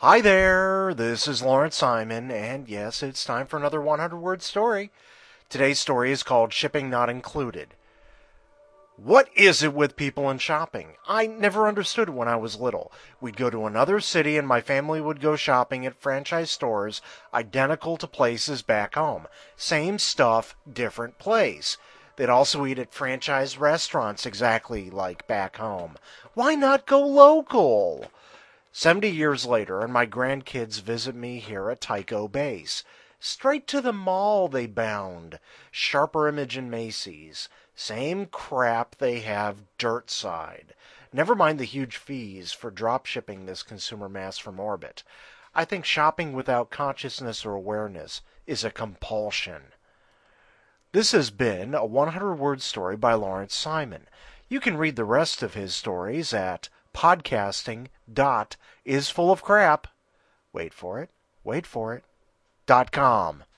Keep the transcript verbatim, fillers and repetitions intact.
Hi there, this is Lawrence Simon, and yes, it's time for another one hundred word story. Today's story is called Shipping Not Included. What is it with people and shopping? I never understood it when I was little. We'd go to another city and my family would go shopping at franchise stores identical to places back home. Same stuff, different place. They'd also eat at franchise restaurants exactly like back home. Why not go local? Seventy years later, and my grandkids visit me here at Tycho Base. Straight to the mall they bound. Sharper Image and Macy's. Same crap they have dirt side. Never mind the huge fees for drop shipping this consumer mass from orbit. I think shopping without consciousness or awareness is a compulsion. This has been a one hundred word story by Lawrence Simon. You can read the rest of his stories at podcasting dot is full of crap. Wait for it, wait for it, dot com.